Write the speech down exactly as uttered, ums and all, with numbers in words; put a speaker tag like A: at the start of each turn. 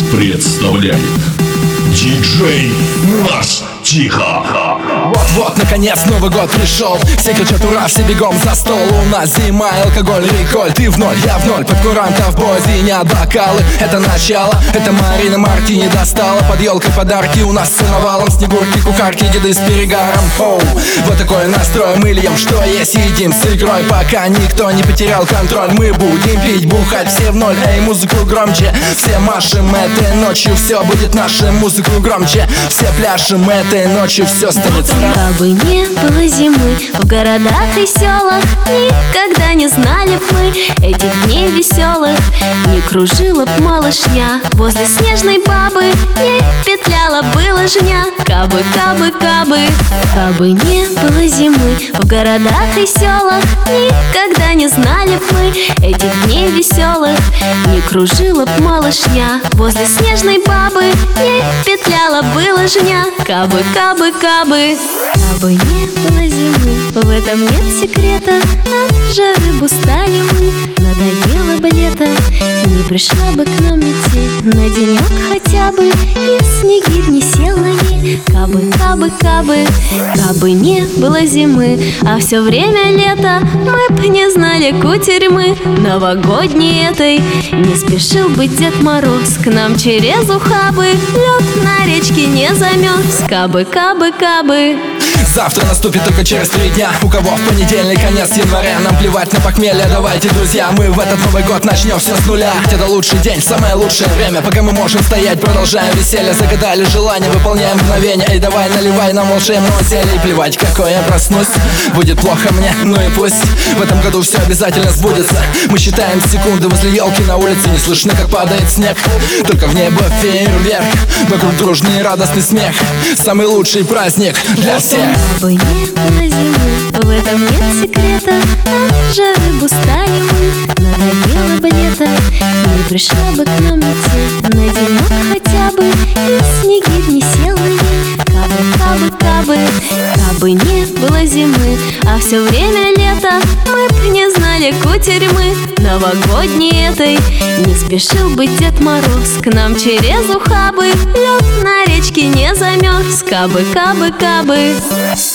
A: представляет диджей Нас Тихо.
B: Вот-вот, наконец, Новый год пришел. Все кричат ура, все бегом за стол. У нас зима и алкоголь, реколь. Ты в ноль, я в ноль, под курантов бой. Звенят бокалы, это начало. Это Марина Мартини достала. Под елкой подарки, у нас все навалом. Снегурки, кухарки, деды с перегаром. Оу, вот такой настрой, мы льем, что есть, едим с игрой. Пока никто не потерял контроль, мы будем пить, бухать, все в ноль. Эй, музыку громче, все машем этой ночью. Все будет нашим, музыку громче. Все пляшем этой ночью, все станет сразу.
C: Как бы не было зимы в городах и селах, никогда не знали б мы этих дней веселых. Не кружила б малышня возле снежной бабы, не петляла бы лыжня. Кабы, кабы, кабы. Кабы не было зимы в городах и селах, никогда не знали б мы этих дней веселых. Не кружила б малышня возле снежной бабы, не петляла бы лыжня. Кабы, кабы, кабы. Кабы не было зимы, в этом нет секрета. От жары бы устали мы, надоело бы лето. Не пришла бы к нам метель на денек хотя бы, и снеги не сел на ней. Кабы, кабы, кабы. Кабы не было зимы, а все время лето, мы б не знали кутерьмы новогодней этой. Не спешил бы Дед Мороз к нам через ухабы, лед на речке не замерз. Кабы, кабы, кабы.
B: Завтра наступит только через три дня. У кого в понедельник конец января. Нам плевать на похмелье, давайте, друзья, мы в этот Новый год начнем все с нуля. Это лучший день, самое лучшее время, пока мы можем стоять, продолжаем веселье. Загадали желание, выполняем мгновение. Эй, давай, наливай нам волшебного зелья. И плевать, какой я проснусь, будет плохо мне, ну и пусть. В этом году все обязательно сбудется. Мы считаем секунды возле елки на улице. Не слышно, как падает снег, только в небо фейерверк. Вокруг дружный и радостный смех. Самый лучший праздник для всех.
C: Кабы не было зимы, в этом нет секрета. От жары бы устали мы, надоело бы лето. Не пришла бы к нам метель на денек хотя бы, и снеги б не сел на ней. Кабы, кабы, кабы. Кабы не было зимы, а все время лето, мы б не знали кутерьмы новогодней этой. Не спешил бы Дед Мороз к нам через ухабы, лед на речке не замерз. Кабы, кабы, кабы.